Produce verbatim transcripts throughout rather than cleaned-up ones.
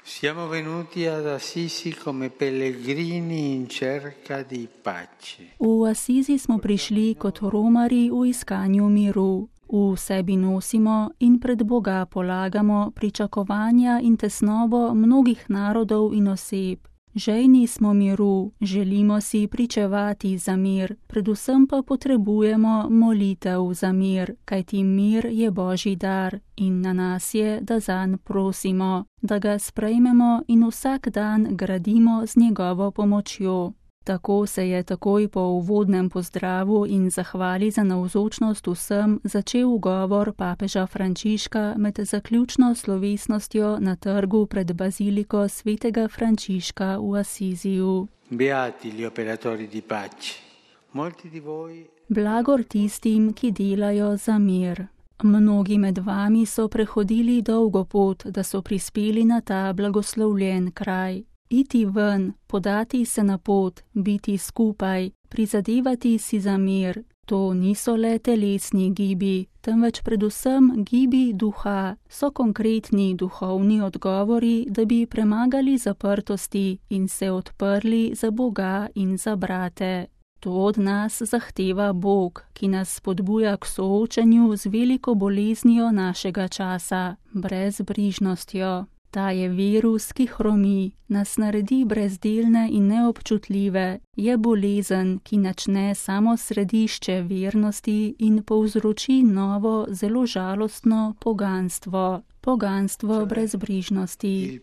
Siamo venuti ad Assisi come pellegrini in cerca di pace. V Asizi smo prišli kot romarji v iskanju miru. V sebi nosimo in pred Boga polagamo pričakovanja in tesnobo mnogih narodov in oseb. Žejni smo miru, želimo si pričevati za mir, predvsem pa potrebujemo molitev za mir, kajti mir je Božji dar in na nas je, da zanj prosimo, da ga sprejmemo in vsak dan gradimo z njegovo pomočjo. Tako se je takoj po uvodnem pozdravu in zahvali za navzočnost vsem začel govor papeža Frančiška med zaključno slovesnostjo na trgu pred baziliko svetega Frančiška v Asiziju. Beati gli operatori di pace. Molti di voi... Blagor tistim, ki delajo za mir. Mnogi med vami so prehodili dolgo pot, da so prispeli na ta blagoslovljen kraj. Iti ven, podati se na pot, biti skupaj, prizadevati si za mir. To niso le telesni gibi, temveč predvsem gibi duha, so konkretni duhovni odgovori, da bi premagali zaprtosti in se odprli za Boga in za brate. To od nas zahteva Bog, ki nas spodbuja k soočanju z veliko boleznijo našega časa, brezbrižnostjo. Ta je virus, ki hromi, nas naredi brezdelne in neobčutljive, je bolezen, ki načne samo središče vernosti in povzroči novo, zelo žalostno poganstvo, poganstvo brezbrižnosti.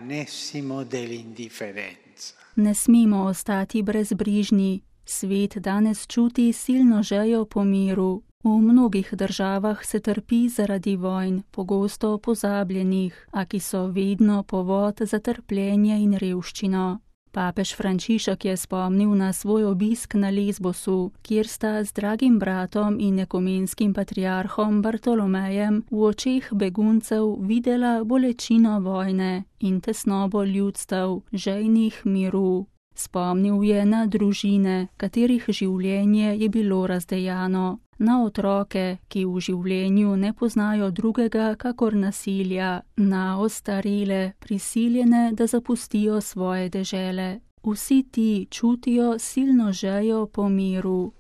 Ne smemo ostati brezbrižni. Svet danes čuti silno željo po miru. V mnogih državah se trpi zaradi vojn, pogosto pozabljenih, a ki so vedno povod za trpljenje in revščino. Papež Frančišek je spomnil na svoj obisk na Lesbosu, kjer sta z dragim bratom in ekumenskim patriarhom Bartolomejem v očeh beguncev videla bolečino vojne in tesnobo ljudstev, žejnih miru. Spomnil je na družine, katerih življenje je bilo razdejano, na otroke, ki v življenju ne poznajo drugega kakor nasilja, na ostarele, prisiljene, da zapustijo svoje dežele. Vsi ti čutijo silno željo po miru.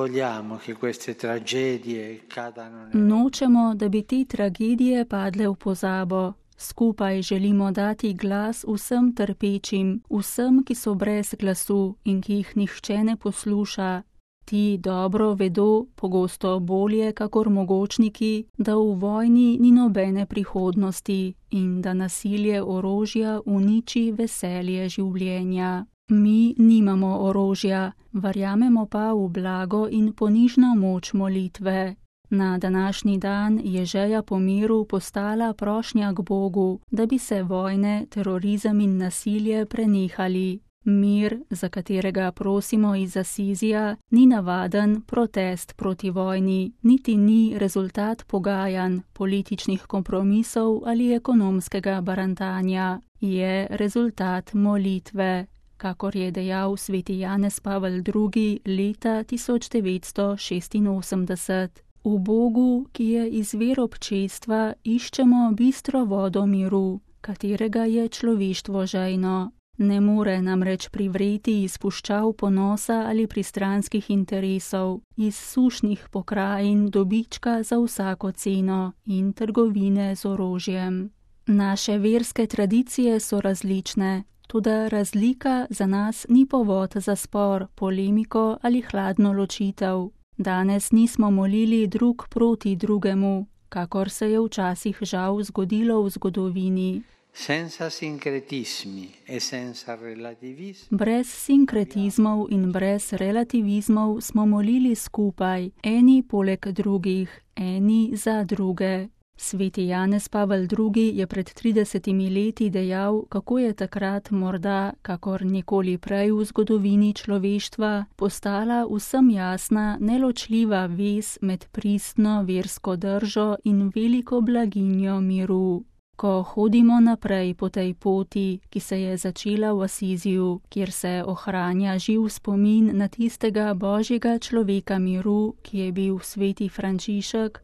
Nočemo, da bi te tragedije padle v pozabo. Skupaj želimo dati glas vsem trpečim, vsem, ki so brez glasu in ki jih nihče ne posluša. Ti dobro vedo, pogosto bolje kakor mogočniki, da v vojni ni nobene prihodnosti in da nasilje orožja uniči veselje življenja. Mi nimamo orožja, verjamemo pa v blago in ponižno moč molitve. Na današnji dan je želja po miru postala prošnja k Bogu, da bi se vojne, terorizem in nasilje prenehali. Mir, za katerega prosimo iz Asizija, ni navaden protest proti vojni, niti ni rezultat pogajanj, političnih kompromisov ali ekonomskega barantanja. Je rezultat molitve, kakor je dejal sveti Janez Pavel drugi leta tisoč devetsto šestinosemdeset. V Bogu, ki je izvir občestva, iščemo bistro vodo miru, katerega je človeštvo žejno. Ne more namreč privreti iz puščav ponosa ali pristranskih interesov, iz sušnih pokrajin dobička za vsako ceno in trgovine z orožjem. Naše verske tradicije so različne, toda razlika za nas ni povod za spor, polemiko ali hladno ločitev. Danes nismo molili drug proti drugemu, kakor se je včasih žal zgodilo v zgodovini. Senza sincretismi e senza relativismi. Brez sinkretizmov in brez relativizmov smo molili skupaj, eni poleg drugih, eni za druge. Sveti Janez Pavel drugi je pred tridesetimi leti dejal, kako je takrat morda, kakor nikoli prej v zgodovini človeštva, postala vsem jasna, neločljiva vez med pristno versko držo in veliko blaginjo miru. Ko hodimo naprej po tej poti, ki se je začela v Asiziju, kjer se ohranja živ spomin na tistega Božjega človeka miru, ki je bil sveti Frančišek,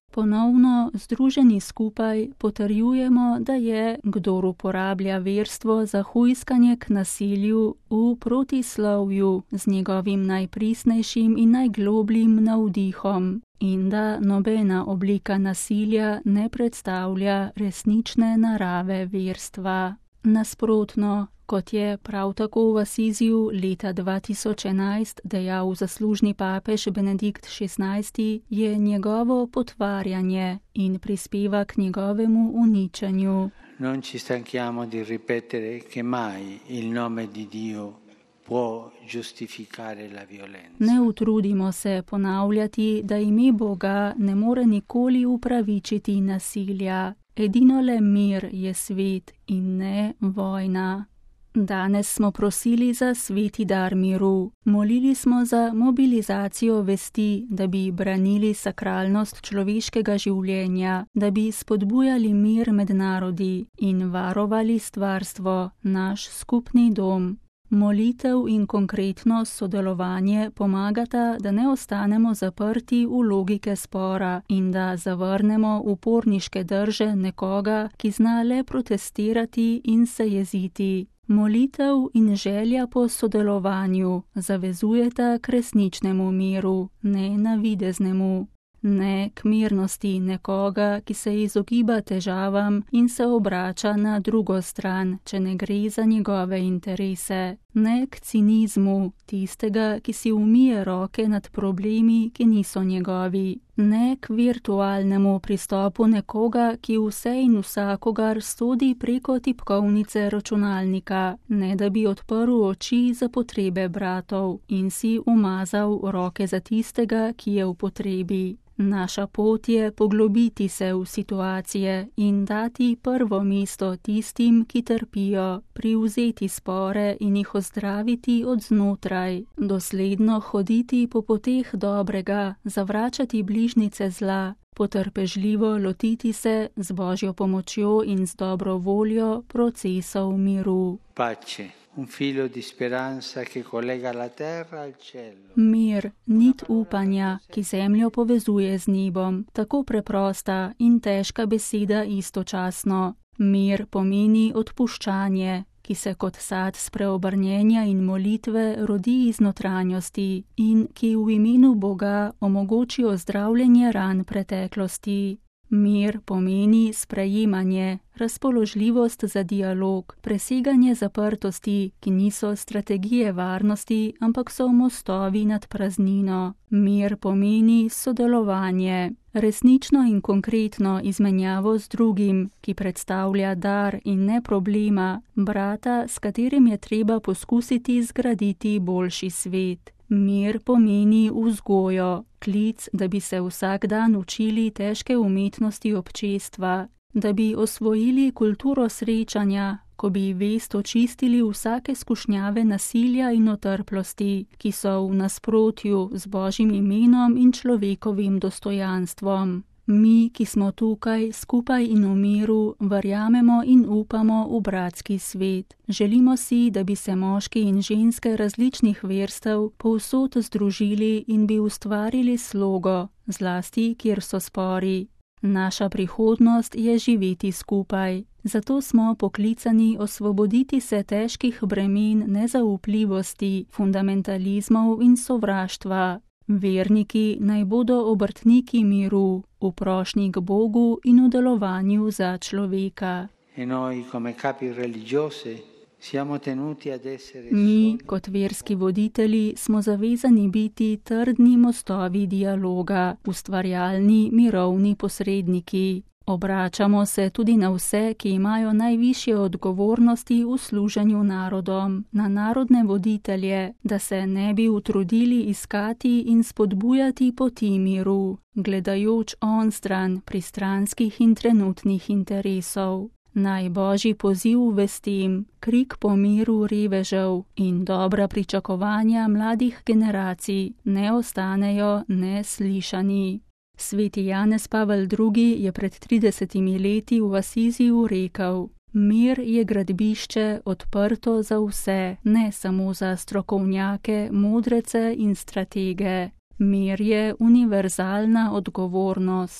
Ponovno združeni skupaj potrjujemo, da je, kdor uporablja verstvo za hujskanje k nasilju, v protislovju z njegovim najpristnejšim in najglobljim navdihom in da nobena oblika nasilja ne predstavlja resnične narave verstva. Nasprotno, kot je prav tako v Asiziju leta dva tisoč enajst dejal zaslužni papež Benedikt šestnajsti, je njegovo potvarjanje in prispeva k njegovemu uničenju. Non ci stanchiamo di ripetere che mai il nome di Dio può giustificare la violenza. Ne utrudimo se ponavljati, da ime Boga ne more nikoli upravičiti nasilja. Edino le mir je svet in ne vojna. Danes smo prosili za sveti dar miru. Molili smo za mobilizacijo vesti, da bi branili sakralnost človeškega življenja, da bi spodbujali mir med narodi in varovali stvarstvo, naš skupni dom. Molitev in konkretno sodelovanje pomagata, da ne ostanemo zaprti v logike spora in da zavrnemo uporniške drže nekoga, ki zna le protestirati in se jeziti. Molitev in želja po sodelovanju zavezujeta k resničnemu miru, ne navideznemu. Ne k mirnosti nekoga, ki se izogiba težavam in se obrača na drugo stran, če ne gre za njegove interese. Ne k cinizmu tistega, ki si umije roke nad problemi, ki niso njegovi. Ne k virtualnemu pristopu nekoga, ki vse in vsakogar sodi preko tipkovnice računalnika, ne da bi odprl oči za potrebe bratov in si umazal roke za tistega, ki je v potrebi. Naša pot je poglobiti se v situacije in dati prvo mesto tistim, ki trpijo, privzeti spore in jih ozdraviti od znotraj, dosledno hoditi po poteh dobrega, zavračati bližnjice zla, potrpežljivo lotiti se z Božjo pomočjo in z dobro voljo procesov miru. Pace. Un filo di speranza che collega la terra al cielo. Mir, nit upanja, ki zemljo povezuje z nebom, tako preprosta in težka beseda istočasno. Mir pomeni odpuščanje, ki se kot sad spreobrnjenja in molitve rodi iz notranjosti in ki v imenu Boga omogoči ozdravljenje ran preteklosti. Mir pomeni sprejemanje, razpoložljivost za dialog, preseganje zaprtosti, ki niso strategije varnosti, ampak so mostovi nad praznino. Mir pomeni sodelovanje, resnično in konkretno izmenjavo z drugim, ki predstavlja dar in ne problema, brata, s katerim je treba poskusiti zgraditi boljši svet. Mir pomeni vzgojo, klic, da bi se vsak dan učili težke umetnosti občestva, da bi osvojili kulturo srečanja, ko bi vest očistili vsake skušnjave nasilja in otrplosti, ki so v nasprotju z Božjim imenom in človekovim dostojanstvom. Mi, ki smo tukaj skupaj in v miru, verjamemo in upamo v bratski svet. Želimo si, da bi se moški in ženske različnih verstev povsod združili in bi ustvarili slogo, zlasti kjer so spori. Naša prihodnost je živeti skupaj. Zato smo poklicani osvoboditi se težkih bremen nezaupljivosti, fundamentalizmov in sovraštva. Verniki naj bodo obrtniki miru, v prošnji k Bogu in v delovanju za človeka. E noi come capi religiosi siamo tenuti ad essere Mi, kot verski voditelji, smo zavezani biti trdni mostovi dialoga, ustvarjalni mirovni posredniki. Obračamo se tudi na vse, ki imajo najvišje odgovornosti v služenju narodom, na narodne voditelje, da se ne bi utrudili iskati in spodbujati poti miru, gledajoč onstran pristranskih in trenutnih interesov. Naj Božji poziv vestim, krik po miru revežev in dobra pričakovanja mladih generacij ne ostanejo neslišani. Sveti Janez Pavel drugi je pred tridesetimi leti v Asiziju rekel: Mir je gradbišče odprto za vse, ne samo za strokovnjake, modrece in stratege. Mir je univerzalna odgovornost.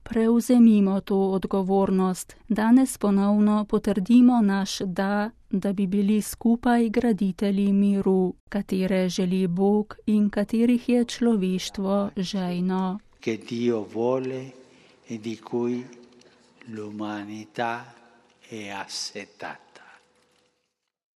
Prevzemimo to odgovornost, danes ponovno potrdimo naš da, da bi bili skupaj graditelji miru, katere želi Bog in katerih je človeštvo žejno. Che Dio vuole e di cui l'umanità è assetata.